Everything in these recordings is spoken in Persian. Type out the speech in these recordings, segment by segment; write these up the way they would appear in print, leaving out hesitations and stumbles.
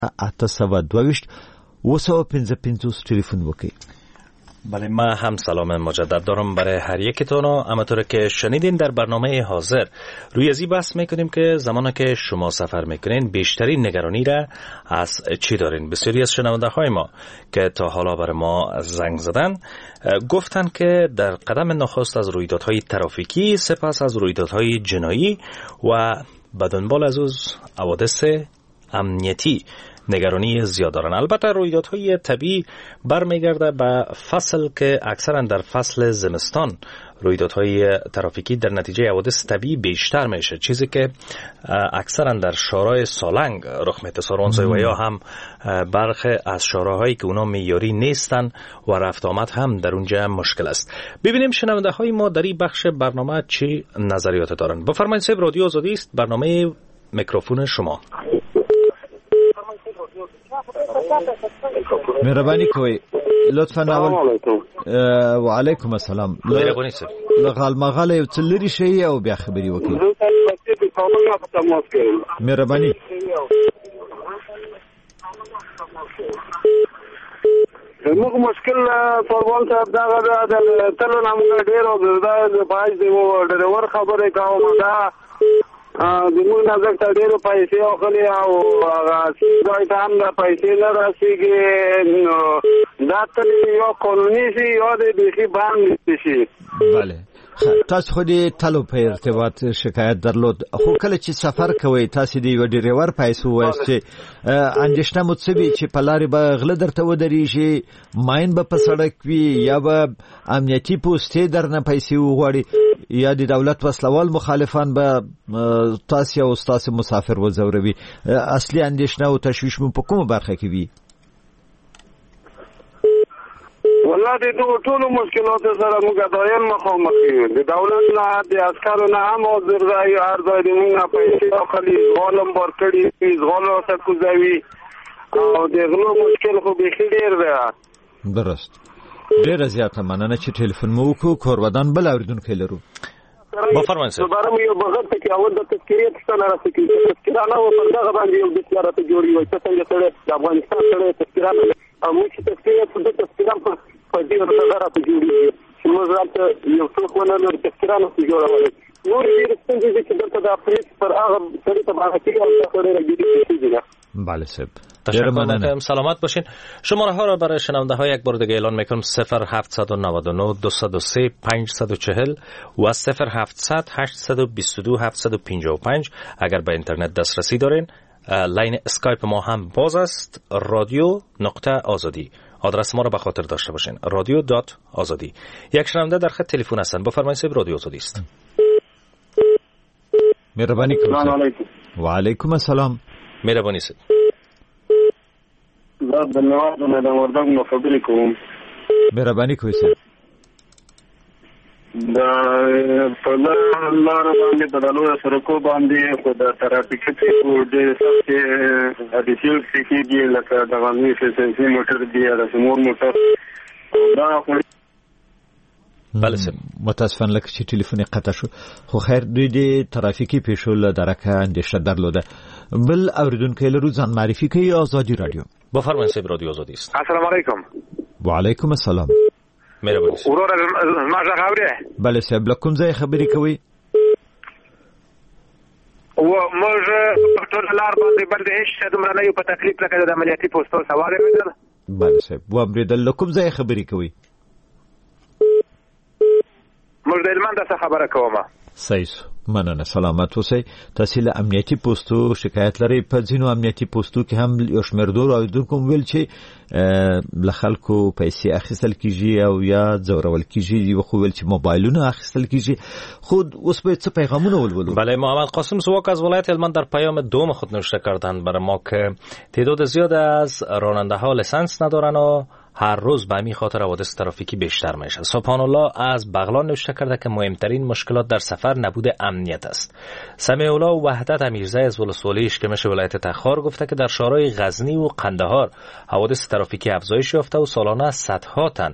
822 255 تلفن وکړئ. بله، ما هم سلام مجدد دارم برای هر یکتون. همونطور که شنیدین در برنامه حاضر روی ازی بحث میکنیم که زمانی که شما سفر میکنین بیشترین نگرانی را از چی دارین. بسیاری از شنونده های ما که تا حالا برای ما زنگ زدن گفتن که در قدم نخست از رویدادهای ترافیکی، سپس از رویدادهای جنایی و به دنبال از حوادث امنیتی نگرانی زیاد دارن. البته رویدادهای طبیعی برمیگرده به فصل که اکثرا در فصل زمستان رویدادهای ترافیکی در نتیجه حوادث طبیعی بیشتر میشه، چیزی که اکثرا در شهرهای سالنگ رخ میده، سارونزای و یا هم برخی از شهرهایی که اونا معیاری نیستن و رفت آمد هم در اونجا مشکل است. ببینیم شنونده های ما در این بخش برنامه چی نظریات دارن. بفرمایید صاحب، رادیو آزادی است، برنامه میکروفون شما. مهربانی کوي لطفا اول وعلیکم السلام. مهربانی سر لغال مغاله یو تلری شي او بیا خبري وکي. مهربانی. موږ مشکل پروان صاحب دا د تلو نامه ډیر او دا باج دی و ډرایور خبره کوم دا زموږ نظر ته ډېرو پیسې اخلي او ځای ته هم د پیسې نه رسېږي، نو دا تل یو قانوني شي یا د بیخي بند شي. بله، تاسو خو دې تلو په ارتباط شکایت درلود، خو کله چې سفر کوئ تاسو د یو ډریور پیسې وایست چې اندېښنه مو څه وي چې په لارې به غله درته ودرېږي، ماین به په سړک وي یا به امنیتي پوستې درنه پیسې وغواړي یا د دولت وسلوال مخالفان به تاسو او تاسو مسافر وځوروي. اصلي اندېښنه او تشویش مو په کومه برخه کې وي؟ والله د ټولو مشکلاتو سره موږ دایم مخامخ یو. د دولت نه د عسکرو نه هم حاضر راځي، هر ځای د موږ پیسې اخلي، غالم ورکړي، غالو ته کوزوي او د غلو مشکل خو بیخي ډېر دی. درست. ډېره زیاته مننه چې ټلیفون مو وکړو. کورودان بل اورېدونکی لرو. بفرمایئ صاحب. برم یو بغت کې اول د تذکرې څخه راځي، تذکره نه و پر دغه باندې یو د تجارت جوړي وي چې څنګه سره د افغانستان سره تذکره او موږ چې تذکره په تذکره په دې ورته راځي جوړي چې موږ راته یو څوک ونه لري تذکره نه جوړولای. نور دې څنګه چې دلته د افریقا پر هغه سړي ته باندې کې او سره راګیږي. بله صاحب، تشکر میکنم. سلامت باشین. شماره ها را برای شنونده ها یک بار دیگه اعلان میکنم: 0799 203 540 و 0700 822 755. اگر به اینترنت دسترسی دارین، لاین اسکایپ ما هم باز است، radio.azadi. آدرس ما را به خاطر داشته باشین، radio.azadi. یک شنونده در خط تلفن هستن. بفرمایید صاحب، رادیو آزادی است. مهربانی کنید. سلام علیکم. و علیکم السلام. مهربانی صاحب. زه د نواز نه د وردګ نو خبرې کوم. مهرباني کوئ صاحب. دا په لار باندې په دلو سرکو باندې خو د ترافیکي په ډېر سخت اډیشنل سکیږي، لکه د غنی سنسي موټر دی یا د سمور موټر دا خو. بله صاحب، متاسفانه لکه چې ټلیفون قطع شو، خو خیر دوی د ترافیکي پیښو له درکه اندېښنه درلوده. بل اوریدونکی لرو، ځان معرفي کوي. آزادی رادیو. بفرمایید صاحب، رادیو آزادی است. السلام علیکم. و علیکم السلام. مهرباني. ورور ما څنګه اورئ؟ بله صاحب، له کوم ځای خبرې کوئ؟ و موږ په ټول لار باندې هیڅ دومره نه یو په تکلیف لکه د عملیاتي پوسټو سوال وکړ. بله صاحب، و امریدل له کوم ځای خبرې کوئ؟ موږ د هلمند څخه خبره کوم. صحیح، مننه. سلامت اوسئ. تاسو له امنیتي پوسټو شکایت لرئ؟ په ځینو امنیتي پوسټو کې هم یو شمېر دور اوریدونکو ویل چې له خلکو پیسې اخیستل کیږي او یا ځورول کیږي، یو خو ویل چې موبایلونه اخیستل کیږي. خود اوس به چه پیغامونه ولولو؟ بله، محمد قاسم سواک از ولایت هلمند در پیام دوم خود نوشته کردند برای ما که تعداد زیاد از راننده ها لیسانس ندارن و هر روز به همین خاطر حوادث ترافیکی بیشتر میشه. سبحان الله از بغلان نوشته کرده که مهمترین مشکلات در سفر نبود امنیت است. سمیع الله و وحدت امیرزای از ولسوالی اشکمش ولایت تخار گفته که در شهرهای غزنی و قندهار حوادث ترافیکی افزایش یافته و سالانه صدها تن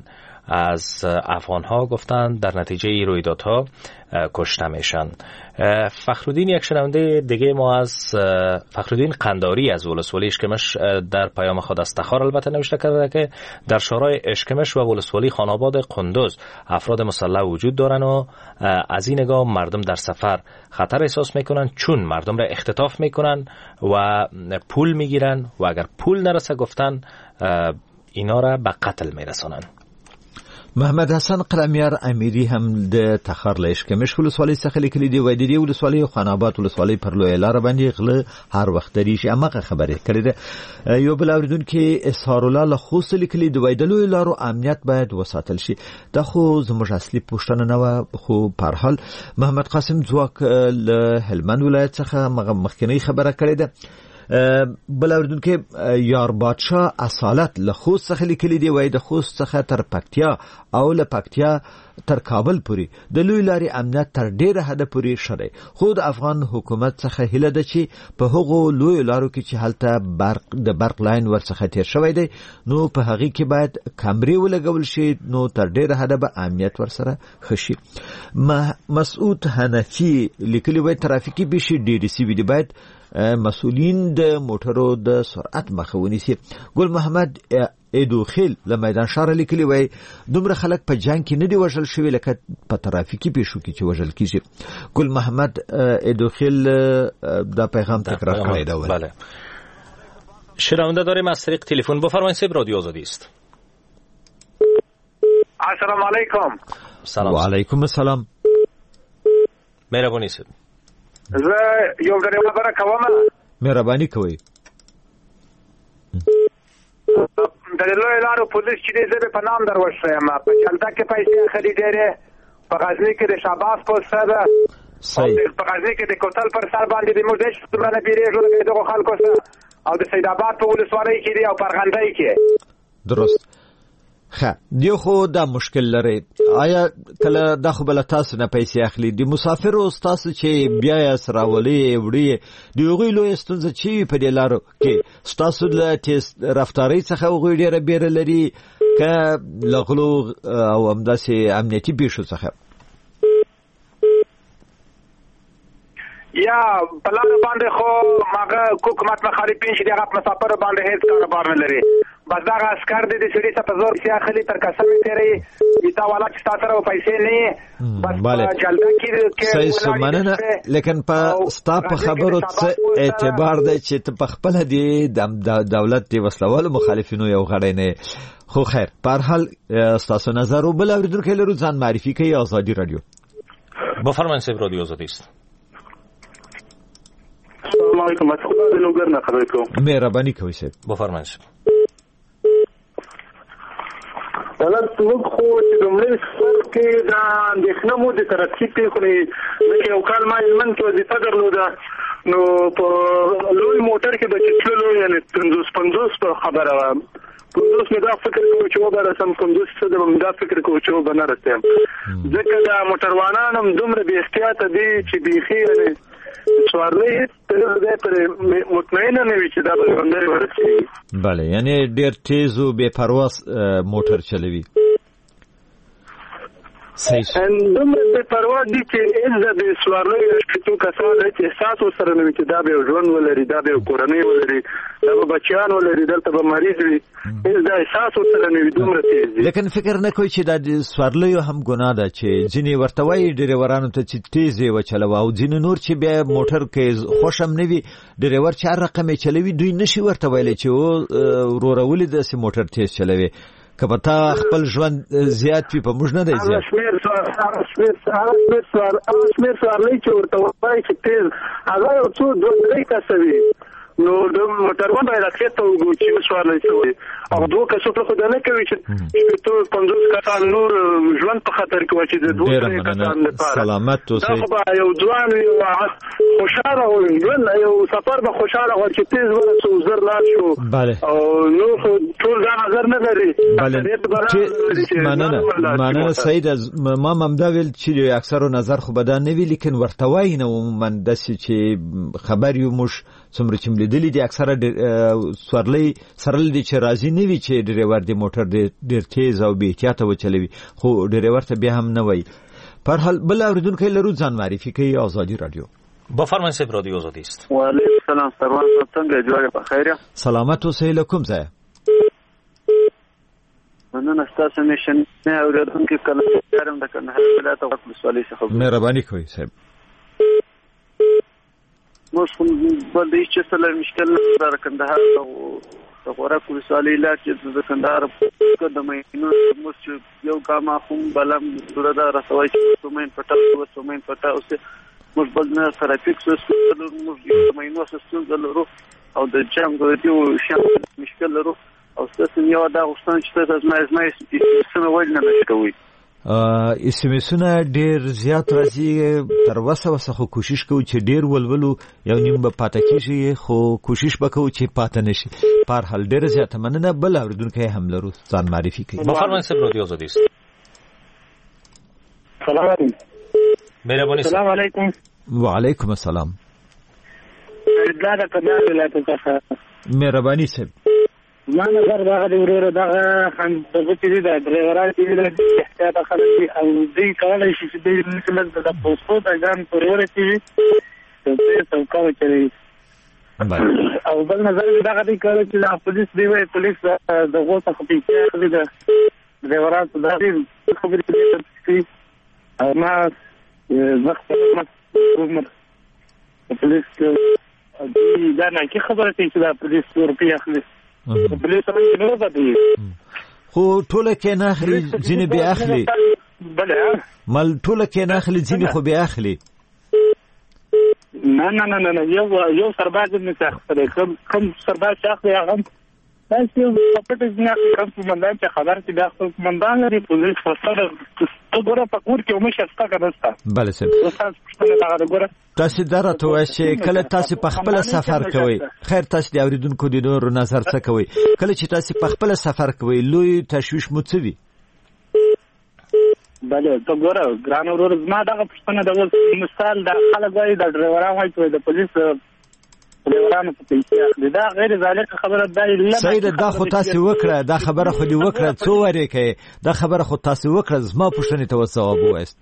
از افغان ها گفتند در نتیجه رویدادها کشته میشن. فخرالدین، یک شنونده دیگه ما از فخرالدین قنداری از ولسوالی اشکمش در پیام خود از تخار البته نوشته کرده که در شورای اشکمش و ولسوالی خاناباد قندوز افراد مسلح وجود دارن و از این نگاه مردم در سفر خطر احساس میکنن، چون مردم را اختطاف میکنن و پول میگیرن و اگر پول نرسه گفتن اینا را به قتل میرسونن. محمد حسن قلمیار امیری هم د تخار له اشکمش ولسوالۍ څخه لیکلي دی، وایي د دې ولسوالۍ خاناباد ولسوالۍ پر لویه لاره باندې غله هر وخت درېږي. هماغه خبرې کړې ده. یو بل اورېدونکي اسحار الله له خوست لیکلي دی، وایي د لویو لارو امنیت باید وساتل شي. دا خو زموږ اصلي پوښتنه نه وه، خو په هر حال محمد قاسم ځواک له هلمند ولایت څخه مخکنۍ خبره کړې ده. بل اوریدونکو یار بادشاه اصالت له خوست څخه لیکلي دی، وایي د خوست څخه تر پکتیا او له پکتیا تر کابل پورې د لوی لارې امنیت تر ډیره حده پورې شری، خو د افغان حکومت څخه هیله ده چې په هغو لوی لارو کې چې هلته د برق لاین ورڅخه تیر شوی دی نو په هغې کې باید کمرې ولګول شي، نو تر ډیره حده به امنیت ورسره ښه شي. مسعود حنفي لیکلي وایي ترافیکي پیښې ډېرې سوي دي، باید مسؤلین د موټرو د سرعت مخه ونیسي. ګل محمد ایدوخیل له میدان شهر لیکلي وایي دومره خلک په جنګ کې نه دي وژل شوي لکه په ترافیکي پیښو کې چې وژل کیږي. ګل محمد ایدوخیل دا پیغام تکرار کړی دی. بله، شنونده داریم از طریق تلفن. بفرمایید صاحب، رادیو آزادی است. السلام علیکم. سلام. و علیکم السلام. مهربانی صاحب. زه یو ډېر خبره کوم. مهرباني کوئ. د لوی لارو پولیس چې دې په نام دروښته یم، په جلده کې پیسې اخلي ډېرې، په غزني کې د شهباز پوسته ده، په غزني کې د کوتل پر سر باندې د موږ هېڅ دومره نه بیرېږو لکه دغو خلکو سره، او د سید آباد په ولسوالۍ کې دي او پرغندۍ کې. درست. دیو خو دا مشکل لري. آیا کله دا خو بل تاسو نه پیسې اخلي د مسافرو تاسو چې بیا یې سراولي وړي دی غوی لوی ستونزه چې په دې لارو کې تاسو له تیز رفتاري څخه غوی ډیره بیر لري ک لغلو او همداسې امنیتي پیښو څخه یا بلان باندې خو ماغه حکومت مخالفین چې دغه مسافر باندې هیڅ کار نه لري، بس دا عسكر د دې سړي په زور کې اخلي تر قسم تیری ایتا والا چې تاسو سره پیسې نه بس جلده کې صحیح سمانه، لیکن په ستا په خبرو څه اعتبار دی چې ته په خپل دی د دولت دی وسلوالو مخالفینو یو غړی نه. خو خیر په هر حال تاسو نظر او بل اوریدونکو لرو ځان معرفي کوي. آزادی رادیو. بفرمایید صاحب، رادیو آزادی است. السلام علیکم. مسعود د لوګر نه خبرې کوم. مهرباني کوئ صاحب. بفرمایید. ولې موږ خو چې دومره سفر کې دا اندېښنه مو د ترافیک پیښو نه یو کال ما هلمند کې وظیفه درلوده، نو په لوی موټر کې به چې تللو یعنې 50 په خبره وه 50 مې دا فکر کوو چې وبرسم 50 څه ده مې دا فکر کوو چې وبه نه رسېم، ځکه دا موټروانان هم دومره بې احتیاطه دي چې بیخي یعنې سوارلۍ پر مطمئنه نه وي چې دا به ژوندی ورسېږي. بله، یعنې ډېر تیز و بې پروا موټر چلوي. دومره بې پروا دي چې هېڅ د سوارلۍ شپېتو کسان هېڅ احساس ورسره نه وي چې دا به یو ژوند ولري، دا به یو کورنۍ ولري، دا به بچیان ولري، دلته به مریض وي، هېڅ دا احساس ورسره نه وي، دومره تیز دي. لیکن فکر نه کوئ چې دا د سوارلیو هم ګناه ده چې ځینې ورته وایي ډریورانو ته چې تیز یې وچلوه، او ځینې نور چې بیا موټر کې خوښ هم نه وي ډریور چې هر رقم یې چلوي دوی نشي ورته ویلی چې وروره ولې داسې موټر تیز چلوي، که به تا خپل ژوند زیات وي په موږ نه دی زیات. شمېر سوارلۍ چې ورته وایي چې تیز هغه یو څو 2-3 کسه وي، نو د موټروان باید اخر ته وګورو چې سوارلۍ څه وایي، او 2 کسو ته خو دا نه کوي چې 50 کسان نور ژوند په خطر کې وایي چې د 2-3 کسان لپاره سلامت اوسئ. دا خو به یو ځوان خوشحاله ژوند یو سفر به خوشحاله وي چې تیز ورسو زر لاړ شو. او نو خو ټول دا نظر نه لري. مننه سعید، از ما ممدا ویل چې اکثرو نظر خو به دا نه وي، لیکن ورته وایي نه عموما داسې چې خبر یو موږ څومره چې لیدلې دي اکثره سورلۍ سرل دي چې راځي نه وي چې ډرایور دی موټر ډیر تیز او بې احتیاطه وچلوي خو ډرایور ته بیا هم نه وایي. پر حال بل اوریدونکو لرو ځان معرفي کوي. آزادی رادیو. بفرمایید صاحب رادیو آزادی است. و علیکم السلام سروان صاحب څنګه جوړه په خیره؟ سلامت اوسئ. له کوم ځای؟ مننه ستاسو نشن نه اوریدونکو کله کارم د کنه ولایت او ولسوالۍ څخه. مهرباني کوئ صاحب. موږ په دې چې سره مشکل نه در کندهار او غوړه ولسوالۍ علاقې د کندهار په د مینو موږ یو کاما هم بلم سوردا رسوي چې مین پټه او مین پټه اوسه موږ بل نه ترافیک سوسته موږ مینو سوسته لرو او د جام غوډیو شامل مشکل لرو او ستاسو یو دا غوښتنه چې تاسو زما سمه وایي نه کوي. اس ام اسونه ډیر زیات راځي تر وسه خو کوشش کوو چې ډیر ولولو یو نیم به پاتې کیږي خو کوشش وکړو چې پاتې نشي. پر حال ډیر زیات مننه. بل اوریدونکو هم لرو ځان معرفي کوي. بفرمایید صاحب رادیو آزادی است. سلام علیکم. مهرباني. سلام علیکم. وعلیکم السلام. دا د کندهار ولایت څخه. مهرباني صاحب. ما نظر دا د ورور دا هم د چې د ډرایورانو چې د احتیاط خلک او دوی کولای شي چې د مثلا د پوسټو د ځان پرور چې څه څه کوي او بل نظر دا غوډي کولای چې د پولیس دی وای پولیس د غوښه خپل کې د ډرایورانو د دې خبرې کوي او ما وخت پولیس دا نه کی خبره کوي چې د پولیس ورپی اخلي خو ټوله کې نه اخلي ځینې بیا اخلي. مل ټوله کې نه اخلي ځینې خو بیا اخلي. نه یو سرباز نه اخلي کوم سرباز چې اخلي هغه تاسو یو پټ ځنه کوم قومندان چې خبر چې د خپل قومندان لري پولیس فسره وګوره په کور کې مشه ستا کنهستا. بله صاحب تاسو درته وایي چې کله تاسو په خپل سفر کوئ خیر تاسو د اوریدونکو د نور نظر څه کوي کله چې تاسو په خپل سفر کوئ لوی تشویش مو څه وي؟ بله ته ګوره ګران ورور زما دغه پوښتنه د مثال د خلک وایي د ډرایورانو وایي چې د پولیس ډرایورانو په پیسې دا غیر ذالک خبره دی. سید دا خو تاسو وکړه دا خبره خو دی وکړه څو وری کوي دا خبره خو تاسو وکړه زما پوښتنه ته جواب وایست.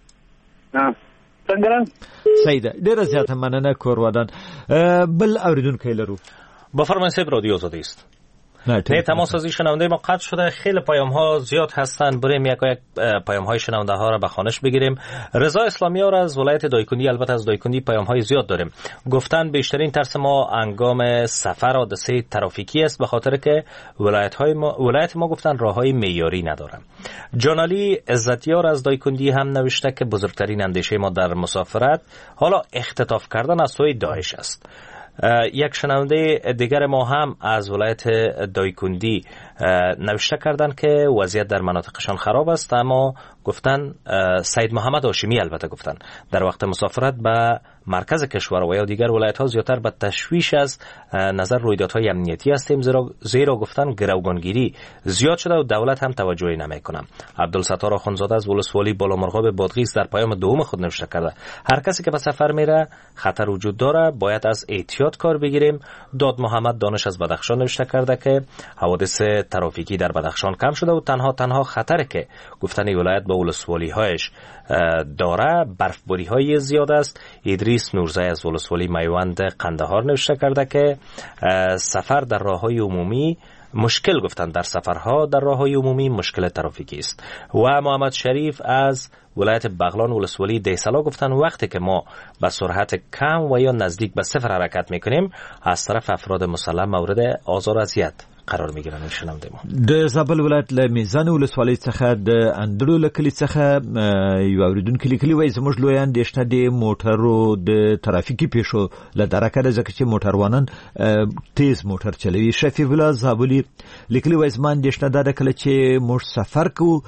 سید ډیر زیات مننه کور ودان. بل اوریدونکو لرو. بفرمایید صاحب رادیو آزادی است. نه تماس از شنونده ما قطع شده. خیلی پیام ها زیاد هستند. بریم یک پیام های شنونده ها را به خوانش بگیریم. رضا اسلامیار از ولایت دایکنی، البته از دایکنی پیام های زیاد داریم. گفتن بیشترین ترس ما هنگام سفر حادثه ترافیکی است به خاطر که ولایت ما گفتن راههای معیاری ندارن. جانالی عزتیار از دایکنی هم نوشته که بزرگترین اندیشه ما در مسافرت حالا اختطاف کردن از سوی داعش است. یک شنونده دیگر ما هم از ولایت دایکندی نوشته کردند که وضعیت در مناطقشان خراب است، اما گفتن سید محمد هاشمی البته گفتن در وقت مسافرت به مرکز کشور و یا دیگر ولایت ها زیادتر به تشویش از نظر رویدادهای امنیتی هستیم، زیرا گفتن گروگانگیری زیاد شده و دولت هم توجهی نمیکنه. عبدالستار آخوندزاده از ولسوالی بالامرغاب بادغیس در پیام دوم خود نوشته کرده هر کسی که به سفر میره خطر وجود داره، باید از احتیاط کار بگیریم. داد محمد دانش از بدخشان نوشته کرده که حوادث ترافیکی در بدخشان کم شده و تنها خطری که گفتن ولایت به ولسوالی هایش داره برفباری های زیاد است. ادریس نورزی از ولسوالی میوند قندهار نوشته کرده که سفر در راههای عمومی مشکل، گفتن در سفرها در راههای عمومی مشکل ترافیکی است. و محمد شریف از ولایت بغلان ولسوالی دیسلا گفتن وقتی که ما به سرعت کم و یا نزدیک به صفر حرکت میکنیم از طرف افراد مسلح مورد آزار و اذیت قرار میگیرن. شنونده ما د زابل ولایت له میزان ولسوالۍ څخه د اندړو لکلي څخه یو اوریدونکو لیکلي وایي زموږ لویان د شته د موټرو د ترافیکي پیښو له درکه ده ځکه چې موټروانان تیز موټر چلوي. شفیع الله زابلی لیکلي وایي زما د شته د کله چې موږ سفر کوو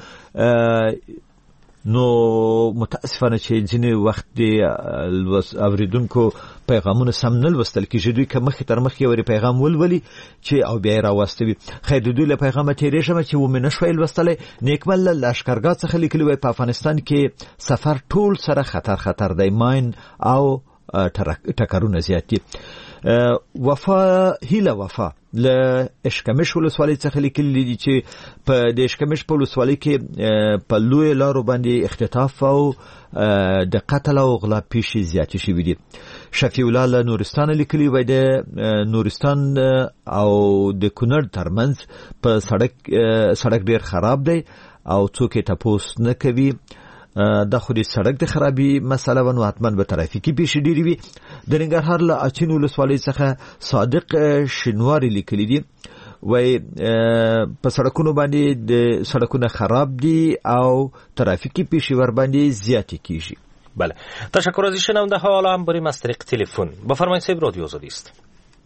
نو متاسفانه چې ځینې وخت د اوریدونکو پیغامونه سم نه لوستل کېږي، دوی که مخکې تر مخکې یو پیغام ولولي چې او بیا یې راواستوي. خیر د دوی له پیغامه تېرېږم چې ومې نه شوی لوستلی. نیکمل له لښکرګاه څخه لیکلي وایي په افغانستان کې سفر ټول سره خطر دی، ماین او ټکرونه زیات دي. وفا له اشکمش ولسوالۍ څخه لیکلي دي چې په د اشکمش په ولسوالۍ کې په لوی لارو باندې اختطاف او د قتل او غلا پیښې زیاتې شوې دي. شفیع الله له نورستان لیکلي وای د نورستان او د کونړ ترمنځ په سړک ډیر خراب دی او څوک یې تپوس نه کوي. د خو د سړک د خرابي مسله ونه حتمان به ترافیکي پیښې ډیری وي. د ننګرهار له اچین ولسوالۍ څخه صادق شنواری لیکلي دي وای په سړکونو باندې د سړکونه خراب دي او ترافیکی پیشی ور باندې زیاتی کیږي. بله تشکر از شنونده ها. حالا هم بریم از طریق تلفن. بفرمایید صاحب رادیو آزادی است.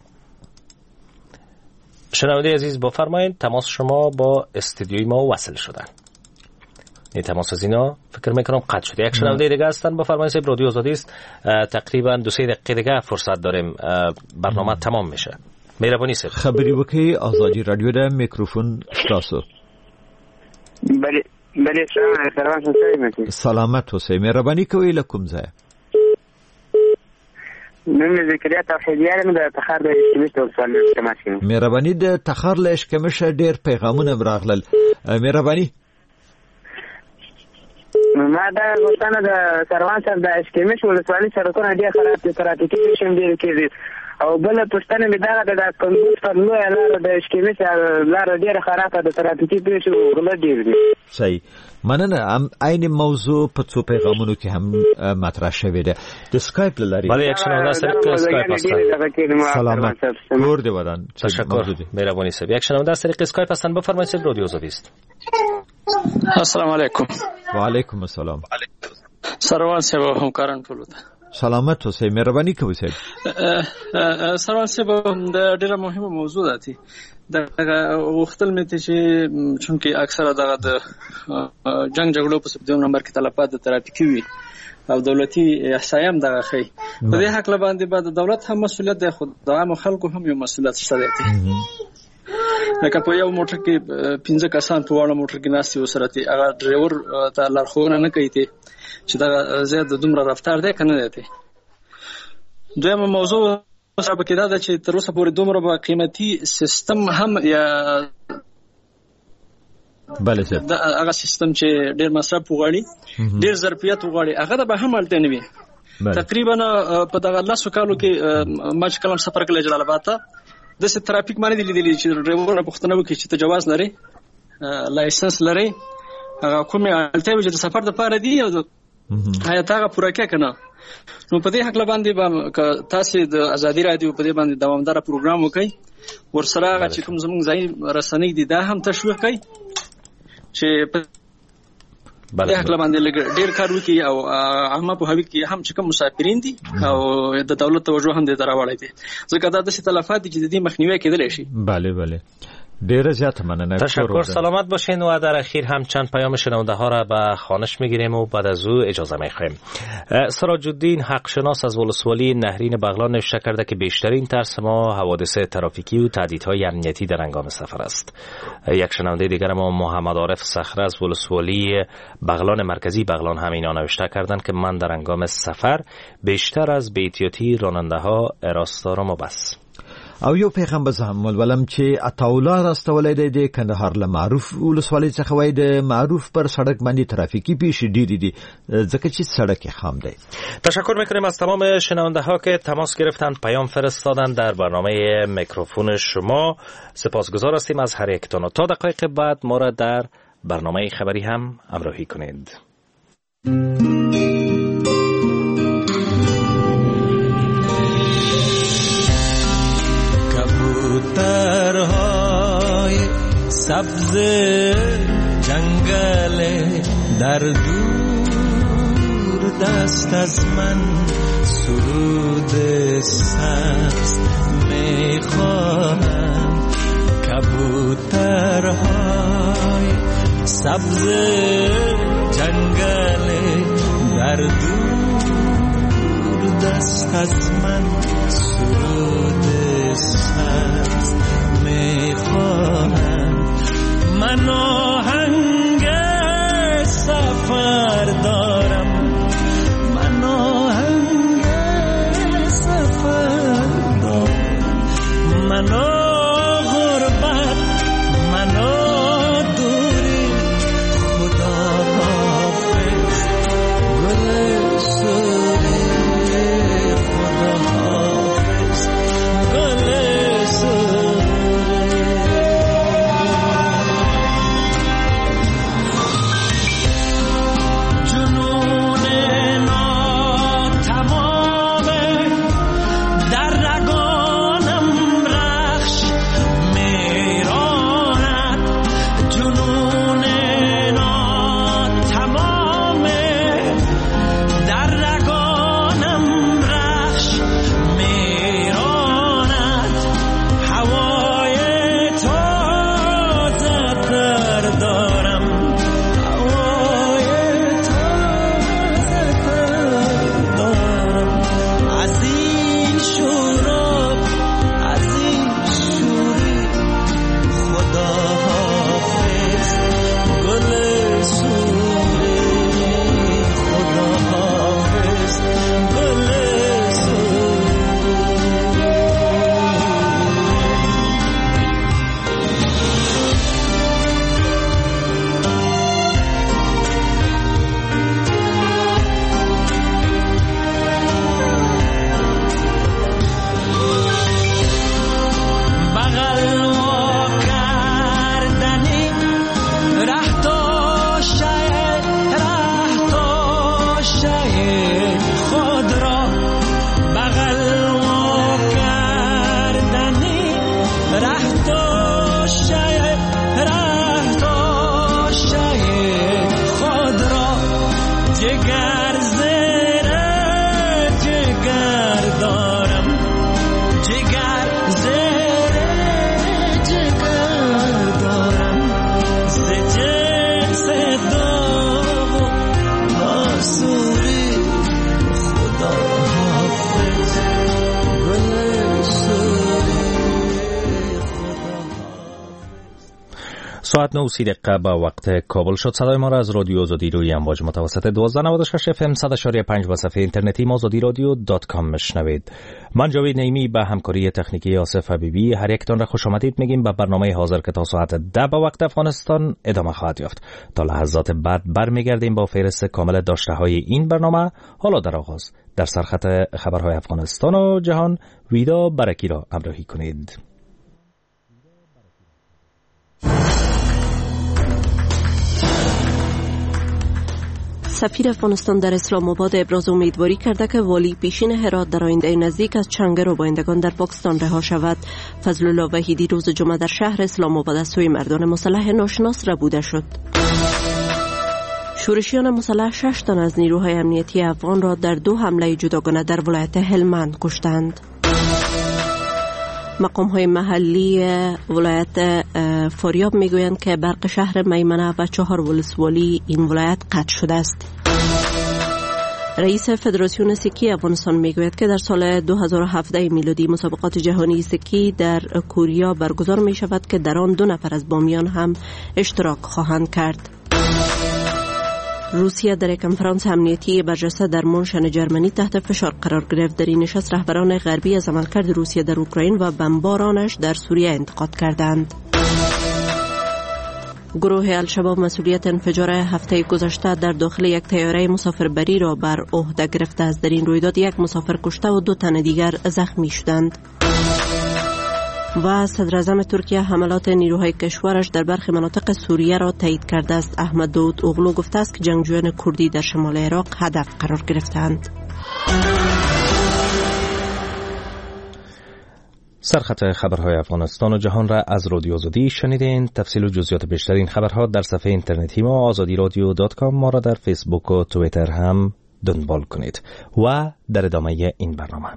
شنونده عزیز بفرمایید تماس شما با استودیوی ما وصل شده. این تماس از اینا فکر میکنم قطع شده. یک شنونده دیگه هستن. بفرمایید صاحب رادیو آزادی است. تقریبا 2-3 دقیقه دیگه فرصت داریم برنامه تمام میشه. مهربانی صاحب خبری وکي آزادی رادیو د میکروفون تاسو. بله سلامت اوسئ. مهرباني کوئ له کوم ځای؟ نن ذکریا توحیدیان د تخار د اشکمش ولسوالۍ تماشین. مهرباني د تخار له اشکمش ډیر پیغامونه راغلل. مهرباني ما دا غوښتنه د سروان صاحب د اشکمش ولسوالۍ سړکونه ډیر خراب دي، ترافیکي پیښې ډیر کېږي او بل پښتنه می دا د کندوز پر لوی لار د اشکمش لار ډیر خرابه ده، ترافیکي پیښې غلا ډیر دي. صحیح مننه. عین موضوع په څو پیغامونو کې هم مطرح شوې ده. د اسکایپ لاري بله یک شنونده از طریق اسکایپ هستن. سلامت کور دی ودان. تشکر مهربانی صاحب. یک شنونده از طریق اسکایپ هستن. بفرمایید صاحب رادیو آزادی است. السلام علیکم. و علیکم السلام. سروان صاحب همکاران ټول ته سلامت اوسئ. مهرباني کوئ صاحب. سروان صاحب د ډیره مهمه موضوع ده. دا وختل مې ته چې چونکه اکثره دغه د جنگ جګړو په سبب نمبر کې تلفات د ترافیکي وي او دولتي احصایه هم دغه خي په دې حق باندې بعد دولت هم مسؤلیت دی، خو د عام خلکو هم یو مسؤلیت شته دی. لکه په یو موټر کې 15 کسان په وړه موټر کې ناستي وسرتي هغه ډرایور ته لارښوونه نه کوي چې دا زیات دومره رفتار دی کنه دی. دویمه موضوع صاحب کې دا ده چې تر اوسه پورې دومره با قیمتي سیستم هم یا بله صاحب دا هغه سیستم چې ډیر مصرف وغواړي ډیر ظرفیت وغواړي هغه به هم الته نه وي. تقریبا په دغه 10 کالو کې ما چې کلم سفر کړل جلال آباد ته د څه ترافیک باندې لیدلی چې ډرایور پښتنه وکړي چې ته جواز لري لایسنس لري هغه کومه الته چې د سفر د پاره دی او حیات هغه پوره کې کنه. نو په دې حق باندې به تاسو د ازادي رادیو په دې باندې دوامدار پروګرام وکړي ورسره چې کوم زموږ ځای رسنۍ دي دا هم تشویق کړي چې په دې حق باندې ډېر کار وکړي او عامه په هوی کې هم چې کوم مسافرین دي او د دولت توجه هم دې دراوړی دي ځکه دا د تلفات دي چې د دې مخنیوي کېدلی شي. بله ډیر زیات مننه. تشکر. سلامت باشین و در اخیر هم چند پیام شنونده ها را به خوانش میگیریم و بعد از او اجازه میخوایم. سراج الدین حق شناس از ولسوالی نهرین بغلان نوشته کرده که بیشترین ترس ما حوادث ترافیکی و تهدیدهای امنیتی در هنگام سفر است. یک شنونده دیگر ما محمد عارف صخره از ولسوالی بغلان مرکزی بغلان همینا نوشته کردند که من در هنگام سفر بیشتر از بی‌احتیاطی راننده ها راستارم و بس. او یو پیغام به زهم ولم چې عطاولا راستولای دی د کندهار له معروف ولسوالۍ څخه وای د معروف پر سړک باندې ترافیکی پیښې ډیری دي ځکه چې سړک خام دی. تشکر میکنیم از تمام شنونده ها که تماس گرفتن پیام فرستادن در برنامه میکروفون شما. سپاسگزار هستیم از هر یکتون. تا دقایق بعد ما را در برنامه خبری هم همراهی کنید. کبوترهای سبز جنگل در دور دست از من سرود سبز میخواهم. کبوترهای سبز جنگل در دور دست از من سرود سبز میخواهم. من آهنگ سفر دارم، من آهنگ ساعت 9:30 به وقت کابل شد. صدای ما را از رادیو آزادی روی امواج متوسط 1296 FM 100.5 و صفحه اینترنتی mazadirodio.com میشنوید. من جاوید نعیمی به همکاری تکنیکی آصف حبیبی هر یکتان را خوش آمدید میگیم به برنامه حاضر که تا ساعت 10 به وقت افغانستان ادامه خواهد یافت. تا لحظات بعد برمیگردیم با فهرست کامل داشته‌های این برنامه. حالا در آغاز در سرخط خبرهای افغانستان و جهان ویدا برکی را همراهی کنید. سفیر افغانستان در اسلام آباد ابراز امیدواری کرده که والی پیشین هرات در آینده نزدیک از چنگ روبایندگان در پاکستان رها شود. فضل الله وحیدی روز جمعه در شهر اسلام آباد از سوی مردان مسلح ناشناس ربوده شد. شورشیان مسلح 6 تن از نیروهای امنیتی افغان را در 2 حمله جداگانه در ولایت هلمند کشتند. مقام‌های محلی ولایت فاریاب میگویند که برق شهر میمنه و 4 ولسوالی این ولایت قطع شده است. رئیس فدراسیون سکی افغانستان میگوید که در سال 2017 میلادی مسابقات جهانی سکی در کوریا برگزار می شود که در آن 2 نفر از بامیان هم اشتراک خواهند کرد. روسیه در یک کنفرانس امنیتی برجسته در مونشن جرمنی تحت فشار قرار گرفت. در این نشست رهبران غربی از عملکرد روسیه در اوکراین و بمبارانش در سوریه انتقاد کردند. گروه الشباب مسئولیت انفجار هفته گذشته در داخل یک طیاره مسافربری را بر عهده گرفته است. در این رویداد 1 مسافر کشته و 2 تن دیگر زخمی شدند. و صدر اعظم ترکیه حملات نیروهای کشورش در برخی مناطق سوریه را تایید کرده است. احمد داود اوغلو گفته است که جنگجویان کردی در شمال عراق هدف قرار گرفتند. سرخط خبرهای افغانستان و جهان را از رادیو آزادی شنیدین. تفصیل و جزئیات بیشتر این خبرها در صفحه اینترنتی ما azadiradio.com. ما را در فیسبوک و توییتر هم دنبال کنید. و در ادامه این برنامه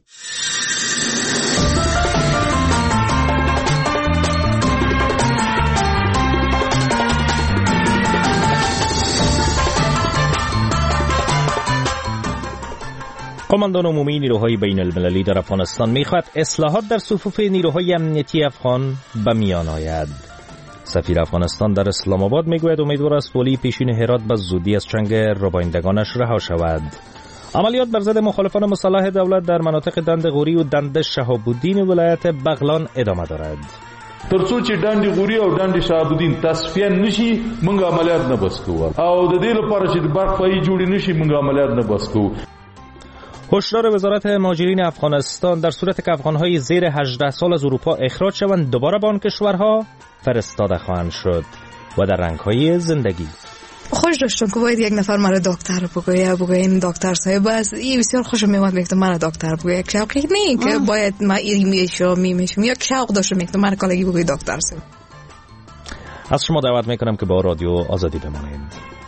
قماندان عمومی نیروهای بین المللی در افغانستان میخواهد اصلاحات در صفوف نیروهای امنیتی افغان به میان آید. سفیر افغانستان در اسلام آباد میگوید امیدوار است والی پیشین هرات به زودی از چنگ روبایندگانش رها شود. عملیات بر ضد مخالفان مسلح دولت در مناطق دند غوری و دند شهاب الدین ولایت بغلان ادامه دارد. ترڅو چې دند غوري او دند شهاب الدین تصفیه نشي موږ عملیات نه بس کوو او د دې لپاره چې برق پای جوړ نشي موږ عملیات نه بس کوو. هشدار وزارت مهاجرین افغانستان در صورت که افغانهای زیر 18 سال از اروپا اخراج شوند دوباره به آن کشورها فرستاده خواهند شد. و در رنگ‌های زندگی خوش داشتم که باید یک نفر مرا دکتر بگوید این دکتر صاحب است. این بسیار خوشم میاد میگه مرا دکتر بگوید. یک شوقی نه که باید ما میشم یک شوق داشتم میگه مرا کالگی بگوید دکتر صاحب. از شما دعوت میکنم که با رادیو آزادی بمانید.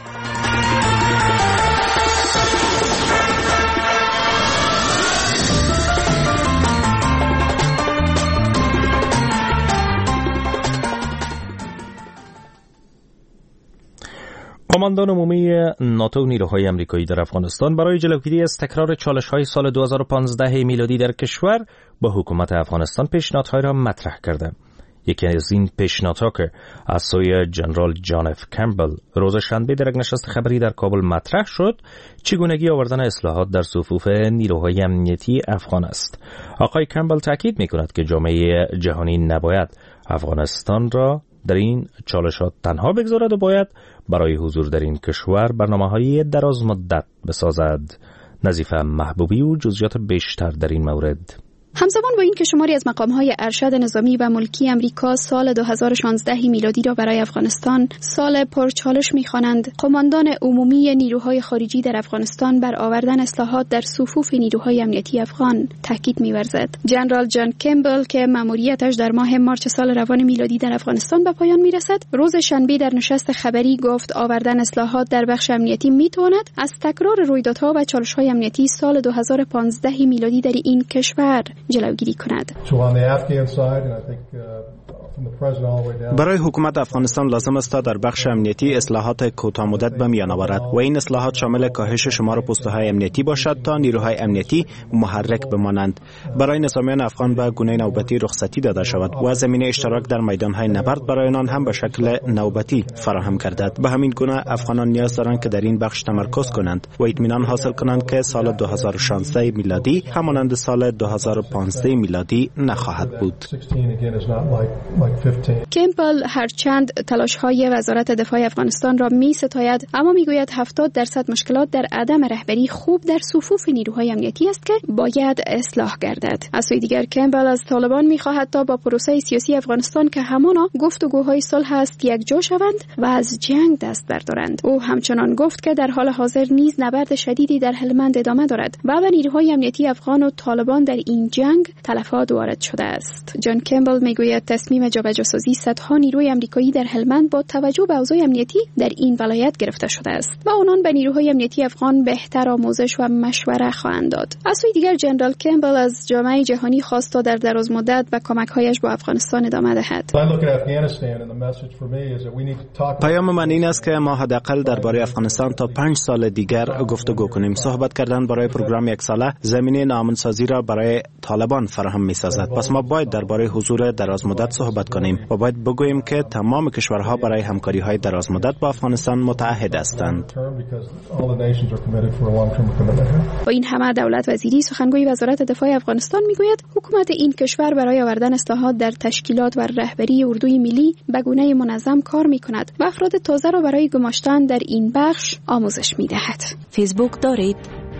قماندان عمومی ناتو نیروهای آمریکایی در افغانستان برای جلوگیری از تکرار چالش‌های سال 2015 میلادی در کشور با حکومت افغانستان پیشنهادهای را مطرح کرده. یکی از این پیشنهادها که از سوی جنرال جان اف کمبل روز شنبه در یک نشست خبری در کابل مطرح شد، چگونگی آوردن اصلاحات در صفوف نیروهای امنیتی افغان است. آقای کمبل تاکید می‌کند که جامعه جهانی نباید افغانستان را در این چالشات تنها بگذارد و باید برای حضور در این کشور برنامه‌های دراز مدت بسازد. نظیفه محبوبی و جزئیات بیشتر در این مورد. همزمان با این که شماری از مقام‌های ارشد نظامی و ملکی امریکا سال 2016 میلادی را برای افغانستان سال پرچالش می‌خوانند، قماندان عمومی نیروهای خارجی در افغانستان بر آوردن اصلاحات در صفوف نیروهای امنیتی افغان تاکید می‌ورزد. جنرال جان کمبل که مأموریتش در ماه مارس سال روان میلادی در افغانستان به پایان می‌رسد، روز شنبه در نشست خبری گفت آوردن اصلاحات در بخش امنیتی می‌تواند از تکرار رویدادها و چالش‌های امنیتی سال 2015 میلادی در این کشور جلوگیری کند. برای حکومت افغانستان لازم است تا در بخش امنیتی اصلاحات کوتاه مدت به میان آورد و این اصلاحات شامل کاهش شمار پست‌های امنیتی باشد تا نیروهای امنیتی محرک بمانند. برای نظامیان افغان به گونه نوبتی رخصتی داده شود و زمینه اشتراک در میدان‌های نبرد برای آنان هم به شکل نوبتی فراهم گردد. به همین گونه افغانان نیاز دارند که در این بخش تمرکز کنند و اطمینان حاصل کنند که سال 2016 میلادی همانند سال 2015 میلادی نخواهد بود. کمپبل هرچند تلاش‌های وزارت دفاع افغانستان را می‌ستاید، اما می‌گوید 70% مشکلات در عدم رهبری خوب در صفوف نیروهای امنیتی است که باید اصلاح گردد. از سوی دیگر کمپبل از طالبان می‌خواهد تا با پروسه سیاسی افغانستان که همانا گفتگوهای صلح است یک جا شوند و از جنگ دست بردارند. او همچنان گفت که در حال حاضر نیز نبرد شدیدی در هلمند ادامه دارد و به نیروهای امنیتی افغان و طالبان در این جنگ تلفات وارد شده است. جان کمپبل می‌گوید تصمیم جابجاسازی صدها نیروی آمریکایی در هلمند با توجه به اوضاع امنیتی در این ولایت گرفته شده است و آنان به نیروهای امنیتی افغان بهتر آموزش و مشوره خواهند داد. از سوی دیگر جنرال کمپبل از جامعه جهانی خواست تا در دراز مدت به کمک‌هایش با افغانستان ادامه دهد. پیام من این است که ما حداقل درباره افغانستان تا 5 سال دیگر گفتگو کنیم. صحبت کردن برای پروگرام یک ساله زمینه ناامن‌سازی را برای طالبان فراهم می‌سازد. پس ما باید درباره حضور دراز مدت صحبت کنیم و باید بگوییم که تمام کشورها برای همکاری‌های دراز مدت با افغانستان متعهد هستند. با این همه دولت وزیری سخنگوی وزارت دفاع افغانستان میگوید حکومت این کشور برای آوردن اصلاحات در تشکیلات و رهبری اردوی ملی به گونه منظم کار می‌کند و افراد تازه را برای گماشتن در این بخش آموزش می‌دهد. فیسبوک دارید؟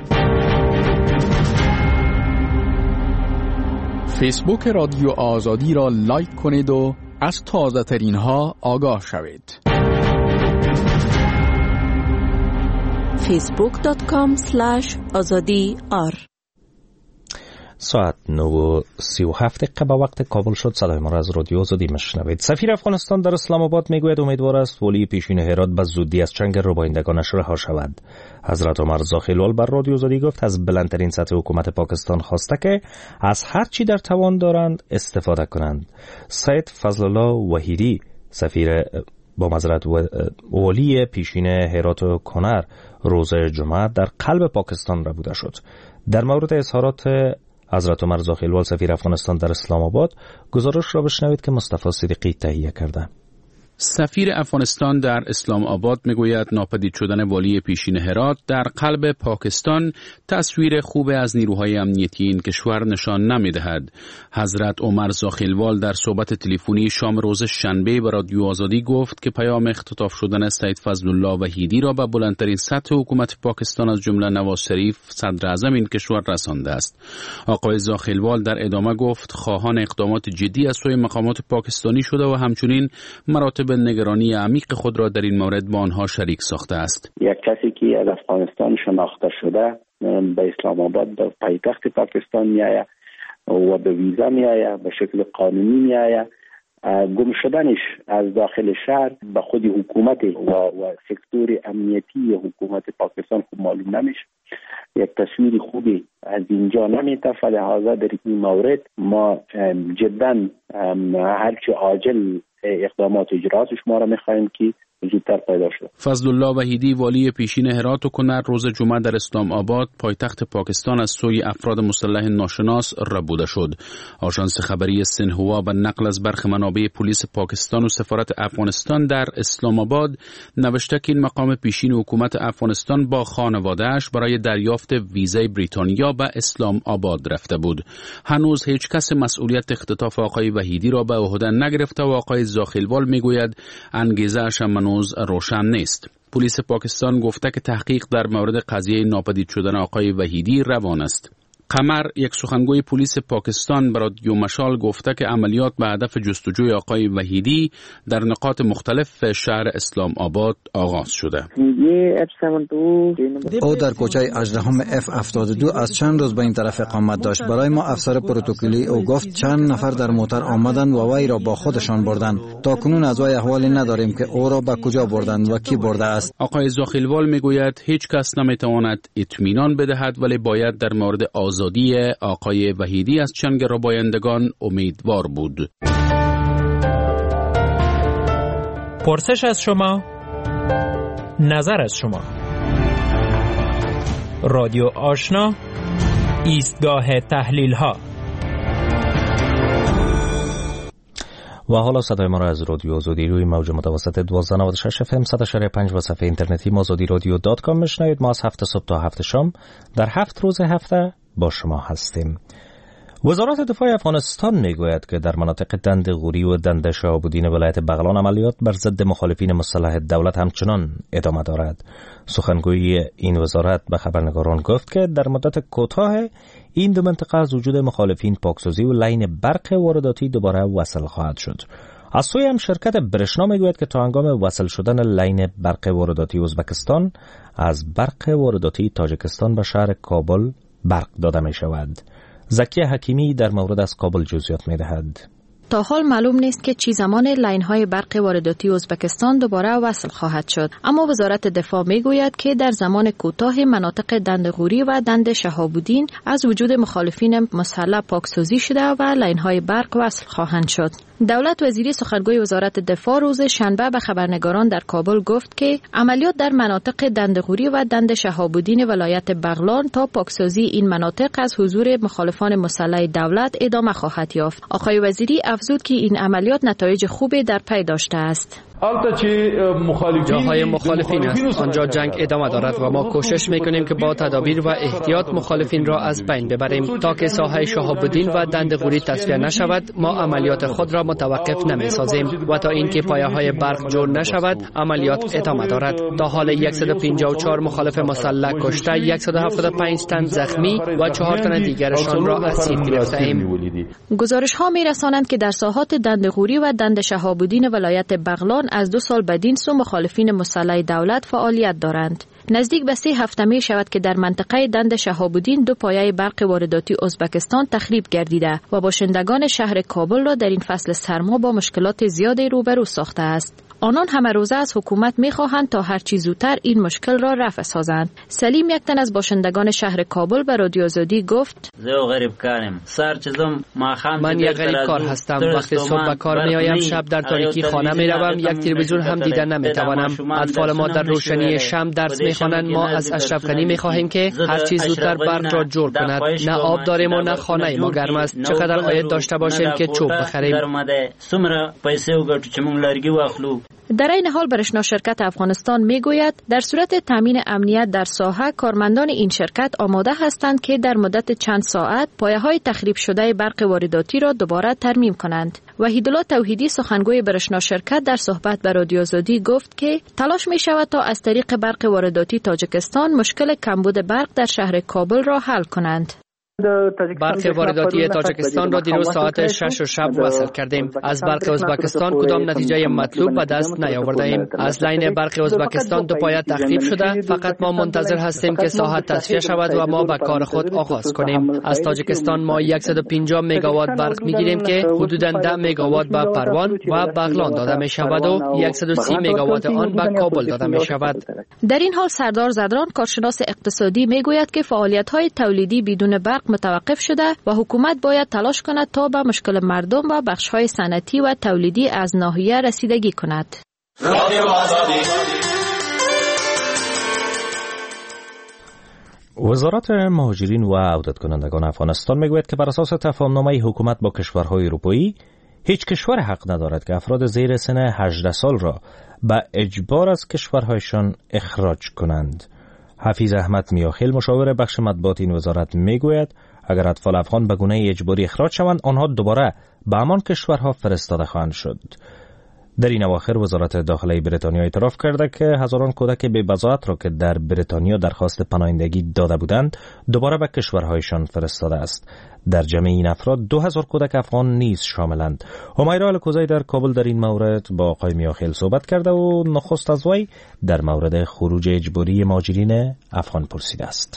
فیسبوک رادیو آزادی را لایک کنید و از تازه ترین ها آگاه شوید. facebook.com/azadi.ar ساعت 9:37 به وقت کابل شد. صدای ما را از رادیو آزادی میشنوید. سفیر افغانستان در اسلام آباد میگوید امیدوار است ولی پیشین هرات به زودی از چنگ ربایندگانش رها شود. حضرت عمر زاخیلوال بر رادیو آزادی گفت از بلندترین سطح حکومت پاکستان خواسته که از هر چی در توان دارند استفاده کنند. سید فضل الله وحیدی سفیر با معذرت ولی پیشین هرات و کنر روز جمعه در قلب پاکستان را بوده شد. در مورد اظهارات حضرت عمر زاخیلوال سفیر افغانستان در اسلام آباد گزارش را بشنوید که مصطفی صدیقی تهیه کرده. سفیر افغانستان در اسلام آباد میگوید ناپدید شدن والی پیشین هرات در قلب پاکستان تصویر خوب از نیروهای امنیتی این کشور نشان نمیدهد. حضرت عمر زاخیلوال در صحبت تلفنی شام روز شنبه به رادیو آزادی گفت که پیام اختطاف شدن سید فضل الله وحیدی را به بلندترین سطح حکومت پاکستان از جمله نواز شریف صدر اعظم این کشور رسانده است. آقای زاخیلوال در ادامه گفت خواهان اقدامات جدی از سوی مقامات پاکستانی شده و همچنین مراتب نگرانی عمیق خود را در این مورد با آنها شریک ساخته است. یک کسی که از افغانستان شناخته شده به اسلام آباد به پایتخت پاکستان میآید و به ویزا میآید، به شکل قانونی میآید. گم شدنش از داخل شهر به خود حکومت و سکتور امنیتی حکومت پاکستان خوب معلوم نمیشه. یک تصویر خوبی از اینجا نمیده. فلحاظا در این مورد ما جدا هرچه عاجل اقدامات اجراتش ما را میخواهیم که زودتر پیدا شد. فضل الله وحیدی والی پیشین هرات و کنر روز جمعه در اسلام آباد پایتخت پاکستان از سوی افراد مسلح ناشناس ربوده شد. آژانس خبری سنهوا به نقل از برخی منابع پلیس پاکستان و سفارت افغانستان در اسلام آباد نوشته که این مقام پیشین حکومت افغانستان با خانواده‌اش برای دریافت ویزای بریتانیا به اسلام آباد رفته بود. هنوز هیچ کس مسئولیت اختطاف آقای وحیدی را به عهده نگرفته و آقای زاخیلوال میگوید انگیزه‌اش هنوز روشن نیست. پلیس پاکستان گفته که تحقیق در مورد قضیه ناپدید شدن آقای وحیدی روان است. قمر، یک سخنگوی پلیس پاکستان، به رادیو مشال گفته که عملیات به هدف جستجوی آقای وحیدی در نقاط مختلف شهر اسلام آباد آغاز شده. او در کوچه اژدهم F72 از چند روز به این طرف اقامت داشت. برای ما افسر پروتکلی او گفت چند نفر در موتر آمدند و وی را با خودشان بردند. تا کنون از وی احوالی نداریم که او را به کجا بردند و کی برده است. آقای زاخیلوال میگوید هیچ کس نمیتواند اطمینان بدهد، ولی باید در مورد آزادی آقای وحیدی از چنگ ربایندگان امیدوار بود. پرسش از شما، نظر از شما. رادیو آشنا، ایستگاه تحلیل ها. و حالا صدای ما را از رادیو آزادی روی موج متوسط 1296 FM 100.5 و صفحه اینترنتی azadiradio.com میشنوید. ما از 7 صبح تا 7 شام در 7 روز هفته با شما هستیم. وزارت دفاع افغانستان میگوید که در مناطق دند غوری و دند شهاب‌الدین ولایت بغلان عملیات بر ضد مخالفین مسلح دولت همچنان ادامه دارد. سخنگوی این وزارت به خبرنگاران گفت که در مدت کوتاه این دو منطقه از وجود مخالفین پاکسازی و لاین برق وارداتی دوباره وصل خواهد شد. از سوی هم شرکت برشنا میگوید که تا هنگام وصل شدن لاین برق وارداتی ازبکستان از برق وارداتی تاجیکستان به شهر کابل برق داده می شود. زکی حکیمی در مورد از کابل جزئیات می دهد. تا حال معلوم نیست که چی زمان لاین‌های برق وارداتی ازبکستان دوباره وصل خواهد شد، اما وزارت دفاع میگوید که در زمان کوتاه مناطق دند غوری و دند شهاب‌الدین از وجود مخالفین مسلح پاکسازی شده و لاین‌های برق وصل خواهند شد. دولت وزیری سخنگوی وزارت دفاع روز شنبه به خبرنگاران در کابل گفت که عملیات در مناطق دند غوری و دند شهاب‌الدین ولایت بغلان تا پاکسازی این مناطق از حضور مخالفان مسلح دولت ادامه خواهد یافت. آقای وزیری افزود که این عملیات نتایج خوبی در پی داشته است. جاهای مخالفین است، آنجا جنگ ادامه دارد و ما کوشش میکنیم که با تدابیر و احتیاط مخالفین را از بین ببریم. تا که ساحه شهاب‌الدین و دند غوری تصفیه نشود ما عملیات خود را متوقف نمیسازیم و تا اینکه پایه های برق جور نشود عملیات ادامه دارد. تا حال 154 مخالف مسلح کشته، 175 تن زخمی و 4 تن دیگرشان را اسیر گرفته‌ایم. گزارش ها میرسانند که در ساحات دند غوری و دند شهاب‌الدین ولایت بغلان از 2 سال بدین سو مخالفین مسلح دولت فعالیت دارند. نزدیک به 3 هفته می شود که در منطقه دند شهاب‌الدین 2 پایه برق وارداتی ازبکستان تخریب گردیده و باشندگان شهر کابل را در این فصل سرما با مشکلات زیادی روبرو ساخته است. آنان همه روزه از حکومت می‌خواهند تا هر چه زودتر این مشکل را رفع سازند. سلیم، یک تن از باشندگان شهر کابل، به رادیو آزادی گفت: من یک غریب کار هستم. وقتی صبح به کار می‌آیم شب در تاریکی خانه می‌روم، یک تلویزیون هم دیدن نمی‌توانم. اطفال ما در روشنی شمع درس می‌خوانند. ما از اشرف غنی می‌خواهیم که هر چه زودتر برق را جور کند. نه آب داریم و نه خانه ما گرم است. چقدر عاید داشته باشیم که چوب بخریم. در این حال برشنا شرکت افغانستان میگوید در صورت تامین امنیت در ساحه کارمندان این شرکت آماده هستند که در مدت چند ساعت پایه‌های تخریب شده برق وارداتی را دوباره ترمیم کنند. وحیدالله توحیدی سخنگوی برشنا شرکت در صحبت با رادیو آزادی گفت که تلاش می شود تا از طریق برق وارداتی تاجیکستان مشکل کمبود برق در شهر کابل را حل کنند. برق وارداتی تاجیکستان را دیروز ساعت 6 شب وصل کردیم. از برق ازبکستان کدام نتیجه مطلوب به دست نیاورده‌ایم. از لاین برق ازبکستان 2 پایه تخریب شده. فقط ما منتظر هستیم که ساحه تصفیه شود و ما به کار خود آغاز کنیم. از تاجیکستان ما 150 مگاوات برق میگیریم که حدوداً 10 مگاوات به پروان و بغلان داده می شود و 130 مگاوات آن به کابل داده می شود. در این حال سردار زدران، کارشناس اقتصادی، میگوید که فعالیت‌های تولیدی بدون برق متوقف شده و حکومت باید تلاش کند تا به مشکل مردم و بخش‌های صنعتی و تولیدی از ناحیه رسیدگی کند. وزارت مهاجرین و عودت کنندگان افغانستان میگوید که بر اساس تفاهم‌نامه حکومت با کشورهای اروپایی هیچ کشور حق ندارد که افراد زیر سن 18 سال را به اجبار از کشورهایشان اخراج کنند. حفیظ احمد میاخیل، مشاور بخش مطبوعات این وزارت، میگوید اگر اطفال افغان به گونه اجباری اخراج شوند آنها دوباره به همان کشورها فرستاده خواهند شد. در این اواخر وزارت داخله بریتانیا اعتراف کرده که هزاران کودک بی بضاعت را که در بریتانیا درخواست پناهندگی داده بودند دوباره به کشورهایشان فرستاده است. در جمع این افراد 2000 کودک افغان نیز شاملند. همیرا الکوزی در کابل در این مورد با آقای میاخیل صحبت کرده و نخست از وی در مورد خروج اجباری مهاجرین افغان پرسیده است.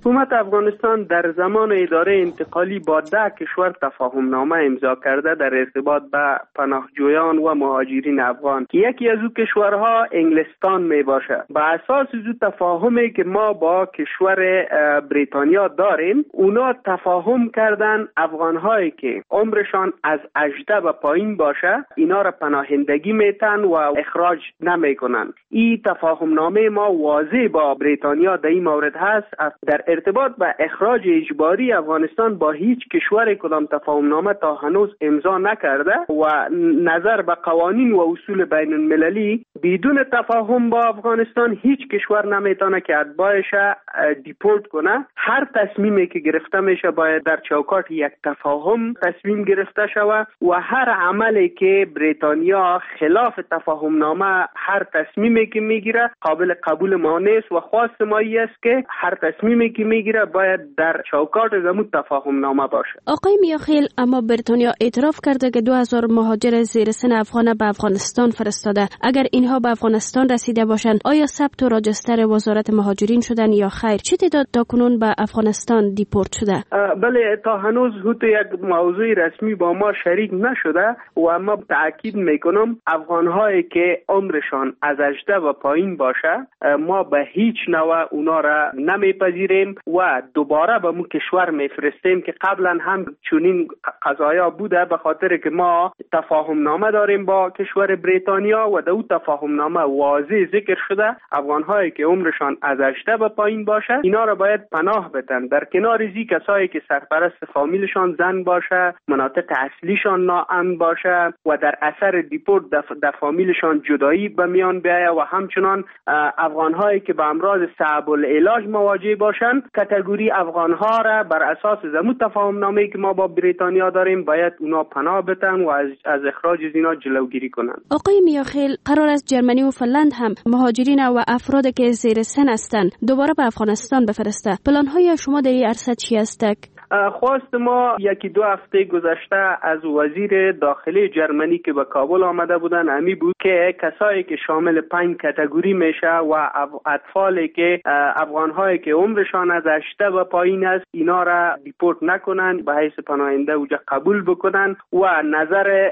حکومت افغانستان در زمان اداره انتقالی با 10 کشور تفاهم نامه امضا کرده در ارتباط به پناهجویان و مهاجرین افغان. یکی از او کشورها انگلستان می باشه. به اساس او تفاهمی که ما با کشور بریتانیا داریم، اونا تفاهم کردن افغان‌هایی که عمرشان از 18 به پایین باشه اینا را پناهندگی میتن و اخراج نمیکنن. این تفاهم نامه ما واضح با بریتانیا در این مورد هست. در ارتباط به اخراج اجباری افغانستان با هیچ کشور کدام تفاهم نامه تا هنوز امضا نکرده و نظر به قوانین و اصول بین المللی بدون تفاهم با افغانستان هیچ کشور نمیتونه که اتباعش دیپورت کنه. هر تصمیمی که گرفته میشه باید در چوکاٹ یک تفاهم تصمیم گرفته شود و هر عملی که بریتانیا خلاف تفاهم نامه هر تصمیمی که میگیره قابل قبول ما نیست و خواست ما است که هر تصمیمی که میگیره باید در چوکاٹ زمون تفاهم نامه باشه. آقای میاخیل، اما بریتانیا اعتراف کرده که 2000 مهاجر زیر سن افغان به افغانستان فرستاده. اگر اینها به افغانستان رسیده باشند آیا ثبت و راجستر وزارت مهاجرین شدن یا خیر؟ چه تعداد تاکنون به افغانستان دیپورت شده؟ بله، تا هنوز هوت یک موضوع رسمی با ما شریک نشده و ما تاکید میکنم افغان‌هایی که عمرشان از 18 و پایین باشه ما به هیچ نوع اونا را نمیپذیریم و دوباره به مو کشور میفرستیم که قبلا هم چنین قضایا بوده، به خاطر که ما تفاهم نامه داریم با کشور بریتانیا و در اون تفاهم نامه واضح ذکر شده افغان‌هایی که عمرشان از 18 به پایین باشه اینا را باید پناه بدن. در کنار ازی کسایی که سرپرست فامیلشان زن باشه، مناطق اصلیشان ناامن باشه و در اثر دیپورت در فامیلشان جدایی به میان بیاید و همچنان افغان‌هایی که به امراض صعب العلاج مواجه باشند کاتگوری افغان‌ها را بر اساس زمون تفاهم نامه‌ای که ما با بریتانیا داریم باید اونا پناه بدن و از اخراج از اینا جلوگیری کنند. آقای میاخیل، قرار است جرمنی و فنلند هم مهاجرین و افرادی که زیر سن هستند دوباره به افغانستان بفرسته. پلان‌های شما در این عرصه چی است؟ خواست ما 1-2 هفته گذشته از وزیر داخلی جرمنی که به کابل آمده بودن امی بود که کسایی که شامل 5 کاتگوری میشه و اطفالی که افغان‌هایی که عمرشان از 18 و پایین است اینا را دیپورت نکنن، به حیث پناهنده اوجا قبول بکنن و نظر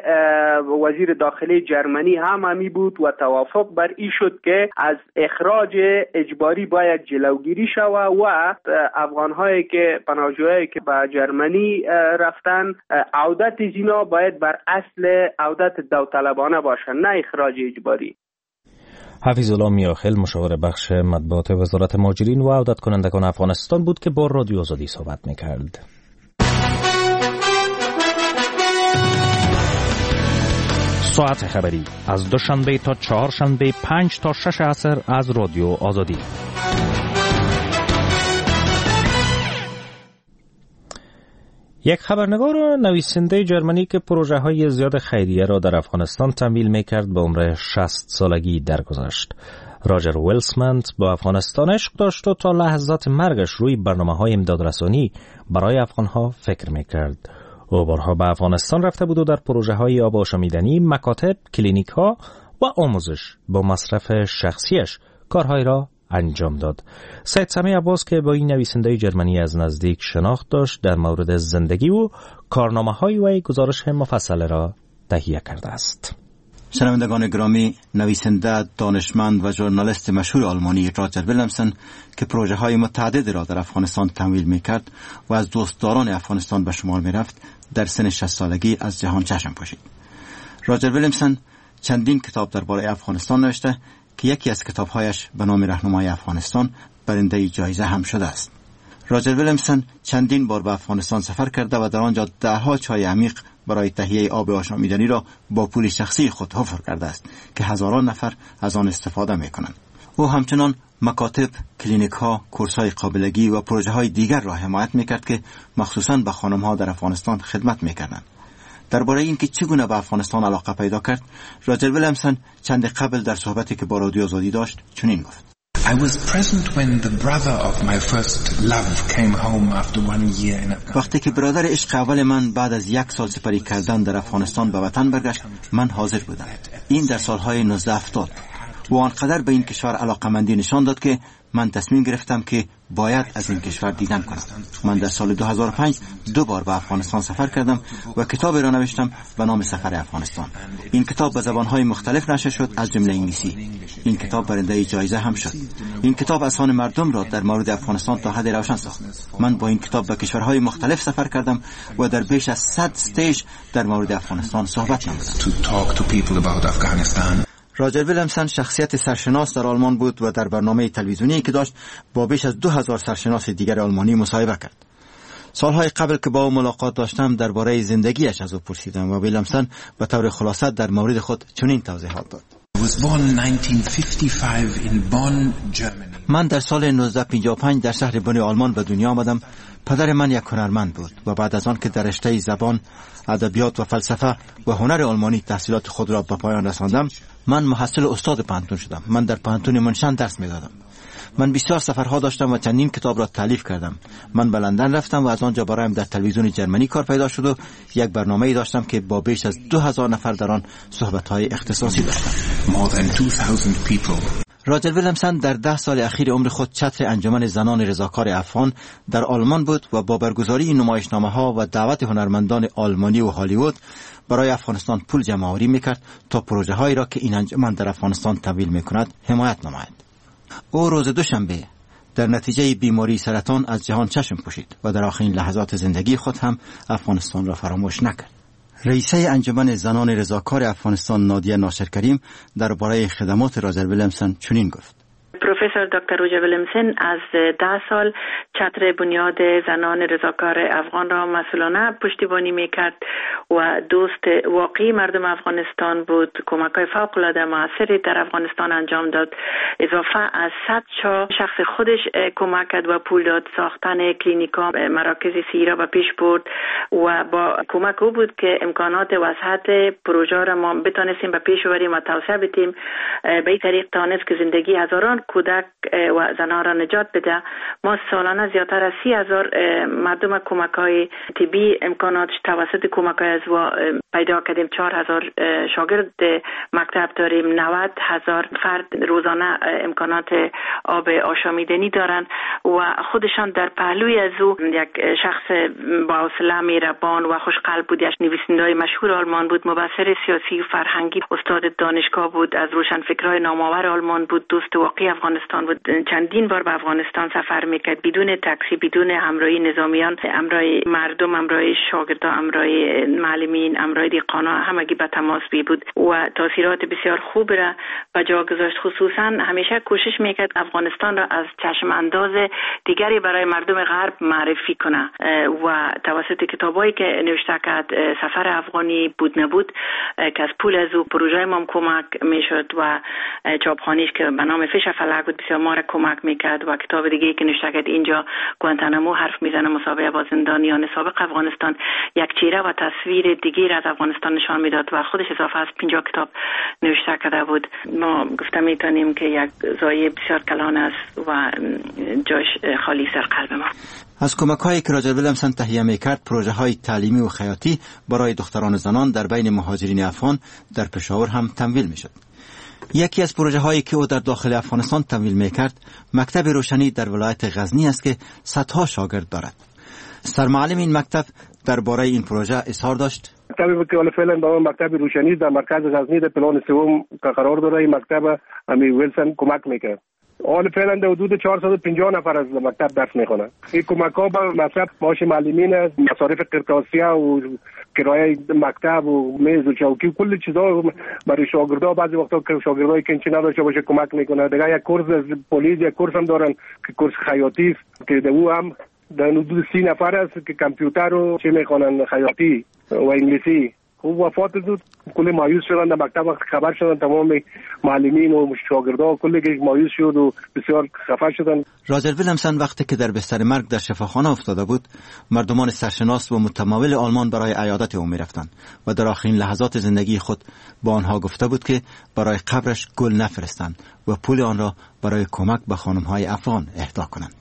وزیر داخلی جرمنی هم امی بود و توافق بر این شد که از اخراج اجباری باید جلوگیری شود و افغان‌هایی که پناهجویایی که به جرمنی رفتن عودت اینا باید بر اصل عودت داوطلبانه باشن، نه اخراج اجباری. حفیظ الله میاخیل، مشاور بخش مطبوعات وزارت مهاجرین و عودت کنندگان افغانستان بود که با رادیو آزادی صحبت می‌کرد. ساعت خبری از دوشنبه تا چهارشنبه 5 تا 6 عصر از رادیو آزادی. یک خبرنگار و نویسنده جرمنی که پروژه های زیاد خیریه را در افغانستان تمویل میکرد به عمر 60 سالگی درگذشت. راجر ویلسمنت با افغانستان عشق داشت و تا لحظات مرگش روی برنامه های امدادرسانی برای افغانها فکر میکرد. او بارها به افغانستان رفته بود و در پروژه های آب آشامیدنی، مکاتب، کلینیک ها و آموزش با مصرف شخصیش کارهای را انجام داد. سید سمیع عباس که با این نویسنده جرمنی از نزدیک شناخت داشت در مورد زندگی و کارنامه‌های وی گزارش مفصل را تهیه کرده است. شنوندگان گرامی، نویسنده، دانشمند و ژورنالیست مشهور آلمانی راجر ویلمسن که پروژه‌های متعددی را در افغانستان تمویل می‌کرد و از دوستداران افغانستان به شمار می‌رفت، در سن 60 سالگی از جهان چشم پوشید. راجر ویلمسن چندین کتاب درباره افغانستان نوشته که یکی از کتاب‌هایش به نام راهنمای افغانستان برنده جایزه هم شده است. راجر ویلمسن چندین بار به افغانستان سفر کرده و در آنجا ده‌ها چای عمیق برای تهیه آب آشامیدنی را با پول شخصی خود حفر کرده است که هزاران نفر از آن استفاده می‌کنند. او همچنان مکاتب، کلینیک‌ها، کورس‌های قابلگی و پروژه‌های دیگر را حمایت می‌کرد که مخصوصاً به خانم‌ها در افغانستان خدمت می‌کردند. درباره اینکه چگونه به افغانستان علاقه پیدا کرد، راجر ویلمسن چند قبل در صحبتی که با رادیو آزادی داشت چنین گفت: وقتی که برادر عشق اول من بعد از 1 سال سپری کردن در افغانستان به وطن برگشت، من حاضر بودم. این در سالهای 1970. و آنقدر به این کشور علاقمندی نشان داد که من تصمیم گرفتم که باید از این کشور دیدن کنم. من در سال 2005 2 بار به افغانستان سفر کردم و کتابی را نوشتم به نام سفر افغانستان. این کتاب به زبانهای مختلف نشر شد از جمله انگلیسی. این کتاب برنده جایزه هم شد. این کتاب اذهان مردم را در مورد افغانستان تا حد روشن ساخت. من با این کتاب به کشورهای مختلف سفر کردم و در بیش از 100 استیج در مورد افغانستان صحبت نمودم. راجر ویلیامسن شخصیت سرشناس در آلمان بود و در برنامه تلویزیونی که داشت با بیش از 2000 سرشناس دیگر آلمانی مصاحبه کرد. سالهای قبل که با او ملاقات داشتم درباره زندگیش از او پرسیدم و ویلیامسن به طور خلاصه در مورد خود چنین توضیحات داد. من در سال 1955 در شهر بن آلمان به دنیا آمدم. پدر من یک هنرمند بود و بعد از آن که در رشته زبان، ادبیات و فلسفه و هنر آلمانی تحصیلات خود را به پایان رساندم، من محصل استاد پانتون شدم. من در پانتون منشن درس می‌دادم. من بسیار سفرها داشتم و چندین کتاب را تالیف کردم. من به لندن رفتم و از آنجا برایم در تلویزیون جرمنی کار پیدا شد و یک برنامه‌ای داشتم که با بیش از 2000 نفر در آن صحبت‌های اختصاصی داشتم. راجر ویلیامسن در 10 سال اخیر عمر خود چتر انجمن زنان رضاکار افغان در آلمان بود و با برگزاری نمایشنامه‌ها و دعوت هنرمندان آلمانی و هالیوود برای افغانستان پول جمع‌آوری می‌کرد تا پروژه‌هایی را که این انجمن در افغانستان تمویل می‌کند حمایت نماید. او روز دوشنبه در نتیجه بیماری سرطان از جهان چشم پوشید و در آخرین لحظات زندگی خود هم افغانستان را فراموش نکرد. رئیسه انجمن زنان رضاکار افغانستان نادیه ناصرکریم درباره خدمات راجر ویلیامسن چنین گفت: پروفسور دکتر راجر ویلیامسن از 10 سال چتر بنیاد زنان رضاکار افغان را مسئولانه پشتیبانی میکرد و دوست واقعی مردم افغانستان بود. کمک‌های فوق‌العاده موثری در افغانستان انجام داد. اضافه از 100 شخص خودش کمک کرد و پول داد ساختن کلینیک‌ها، مراکز صحی را به پیش برد و با کمک او بود که امکانات وسعت پروژه را ما بتونستیم به پیش ببریم و توسعه بدیم. به این طریق توانست که زندگی هزاران کودک و زنان را نجات بده. ما سالانه زیادتر از 30,000 مردم کمک‌های طبی امکانات توسط کمک‌های از پیدا کردیم. 4,000 شاگرد مکتب داریم. 90,000 فرد روزانه امکانات آب آشامیدنی دارند و خودشان در پهلوی از او یک شخص با حوصله مهربان و خوشقلب بود. یک نویسنده مشهور آلمان بود، مبصر سیاسی و فرهنگی، استاد دانشگاه بود، از روشنفکرای نامآور آلمان بود، دوست واقعی افغانستان بود. چندین بار به افغانستان سفر میکرد بدون تاکسی، بدون همراهی نظامیان، همراهی مردم، همراهی شاگردان، همراهی معلمین، همراهی دیقانا، همگی به تماس بود و تاثیرات بسیار خوب را به جا گذاشت. خصوصا همیشه کوشش میکرد افغانستان را از چشم انداز دیگری برای مردم غرب معرفی کنه و توسط کتابایی که نوشته کرد، سفر افغانی بود نبود که از پول از او پروژه ما کمک میشد و چاپخانه‌اش که به نام فش فلک بود بسیار ما را کمک میکرد و کتاب دیگه که نوشته کرد اینجا گوانتانامو حرف میزنه، مسابقه با زندانیان سابق افغانستان، یک چهره و تصویر دیگه از افغانستان نشان میداد و خودش اضافه از 50 کتاب نوشته کرده بود. ما گفته میتونیم که یک ضایعه بسیار کلان است و جاش خالی سر قلب ما. از کمک‌هایی که راجر ویلیامسن تهیه می‌کرد، پروژه‌های تعلیمی و خیاطی برای دختران و زنان در بین مهاجرین افغان در پشاور هم تمویل می‌شد. یکی از پروژه‌هایی که او در داخل افغانستان تمویل می‌کرد، مکتب روشنی در ولایت غزنی است که صدها شاگرد دارد. سرمعلم این مکتب درباره این پروژه اظهار داشت: مکتبی که فعلا به مکتب روشنی در مرکز غزنی در پلان سوم قرار داره، این مکتب امی ویلسن کمک می‌کرد. حال فعلا در حدود 450 نفر از مکتب درس میخونن. این کمک‌ها به مصرف معاش معلمین است، مصارف قرطاسیه و کرایه مکتب و میز و چوکی و کل چیزا برای شاگردا. بعضی وقتا که شاگردای کنچی نداشته باشه کمک میکنه. دیگه یک کورس از پلیس، یک کورس هم دارن که کورس خیاطی است که او هم در حدود 30 نفر است که کامپیوتر و چه میخوانن، خیاطی و انگلیسی. خوب وفات زود کل مایوس شدن. در مکتب خبر شدن تمام معلمین و شاگردا کل مایوس شد و بسیار خفه شدن. راجر ویلیامسن وقتی که در بستر مرگ در شفاخانه افتاده بود، مردمان سرشناس و متمول آلمان برای عیادت او میرفتند و در آخرین لحظات زندگی خود با آنها گفته بود که برای قبرش گل نفرستند و پول آن را برای کمک به خانم‌های افغان اهدا کنند.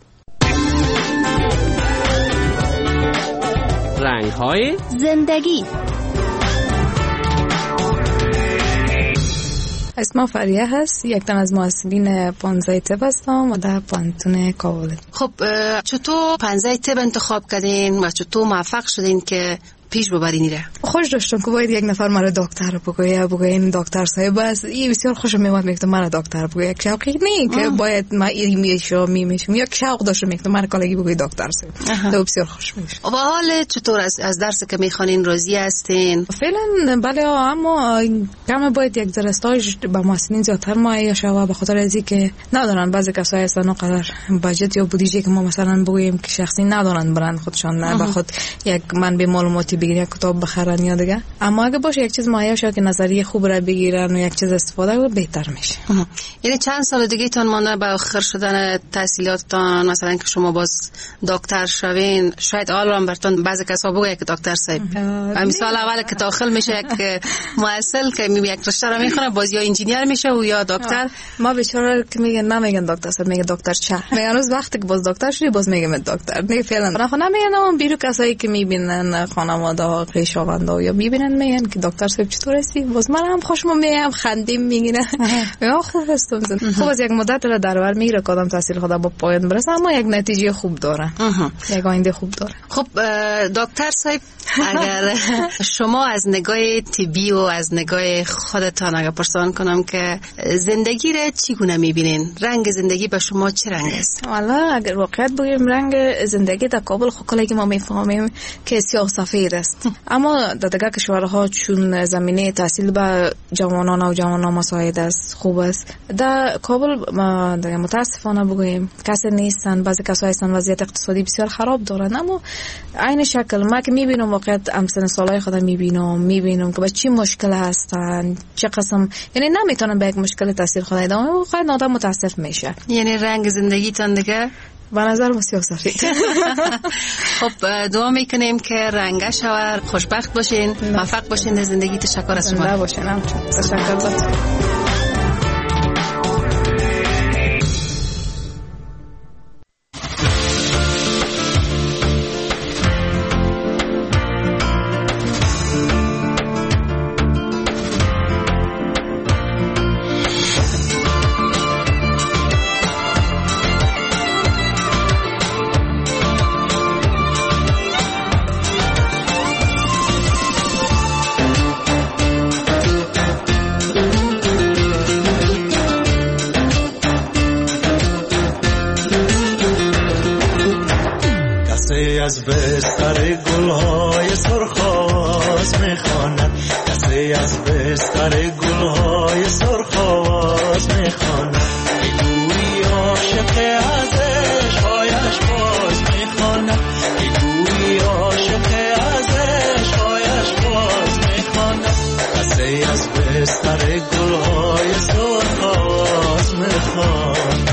رنگ‌های زندگی. اسمم فریه هست، یک تن از محصلین پانزه طب هستم و در پانتون کابل. خب چطور پانزه طب انتخاب کردین و چطور موفق شدین که پیش ببرین ره؟ خوش داشتم که باید یک نفر مرا دکتر بگه این دکتر صاحب است. این بسیار خوشم میاد میگم مرا دکتر بگه. یک شوقی نه که باید ما میشم یک شوق داشتم میگم مرا کالگی بگه دکتر صاحب. تو بسیار خوش میشه. و حال چطور از درس که میخوانین راضی هستین؟ فعلا بله، اما کم باید یک ذره استاژ با محصلین زیادتر مهیا شود، به خاطر از اینکه ندارن بعضی کسایی هستن اونقدر بجت یا بودجه که ما مثلا بگوییم که شخصی ندارن برند خودشان نه به خود یک منبع معلوماتی بگیرن، کتاب بخرن یا دیگه. اما اگه باشه یک چیز مهیا شه که نظریه خوب را بگیرن و یک چیز استفاده کنن بهتر میشه. یعنی چند سال دیگه تون مونده به آخر شدن تحصیلاتتان، مثلا که شما باز دکتر شوین؟ شاید الان براتون بعضی کسا بگه که دکتر صاحب مثال اول که داخل میشه یک محصل که یک رشته رو میخونه باز یا انجینیر میشه و یا دکتر. ما بیچاره که میگن نمیگن دکتر صاحب، میگه دکتر چه. میگن روز وقتی که باز دکتر شدی باز میگم دکتر. نه فعلا نمیگن، اما بیرو کسایی که میبینن خانواده ها خویشاوندا یا میبینن میگن که دکتر صاحب چطور هستی؟ باز من هم خوشم میام خندیم میگیره. میگم خوب هستم. خب از یک مدت را دربر میگیره کدام تحصیل خدا با پایان برسه، اما یک نتیجه خوب داره. یک آینده خوب داره. خب دکتر صاحب اگر شما از نگاه طبی و از نگاه خودتان اگر پرسان کنم که زندگی را چگونه میبینین؟ رنگ زندگی به شما چه رنگ است؟ والا اگر واقعیت بگیم رنگ زندگی در کابل خب کلی که ما میفهمیم که سیاه سفید است، اما در دیگر کشورها چون زمینه تحصیل به جوانان و جوانان مساعد است، خوب است. در کابل متاسفانه بگوییم کسی نیستن، بعضی کسایی هستن وضعیت اقتصادی بسیار خراب دارن، اما عین شکل ما که میبینم واقعیت امثال سالهای خودم میبینم که با چی مشکل هستن، چه قسم، یعنی نمیتونن به یک مشکل تحصیل خود ادامه واقعا آدم متاسف میشه. یعنی رنگ زندگی تان دیگه به نظر سیاه سفید. خب دعا میکنیم که رنگش شود، خوشبخت باشین، موفق باشین در زندگی. تشکر از شما. تشکر باشین. از بستر گلهای سرخاز میخواند، کسی از بستر گلهای سرخاز میخواند، میگویی عاشق ازش هایش باز میخواند، میگویی عاشق ازش هایش باز میخواند، کسی از بستر گلهای سرخاز میخواند.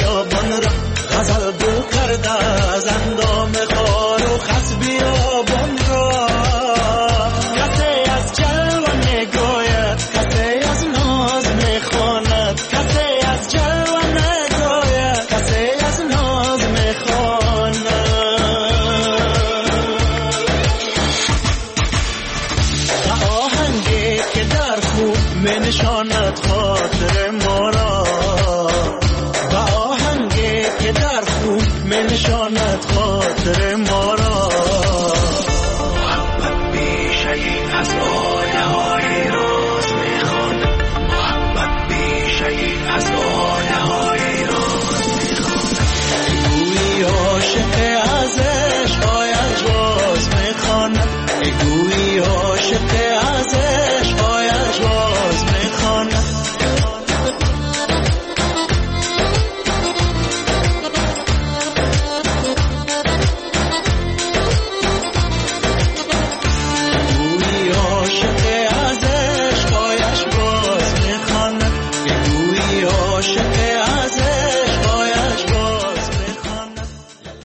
غزل گل کرده از اندام خار و خس بیابان بماند خاطر ما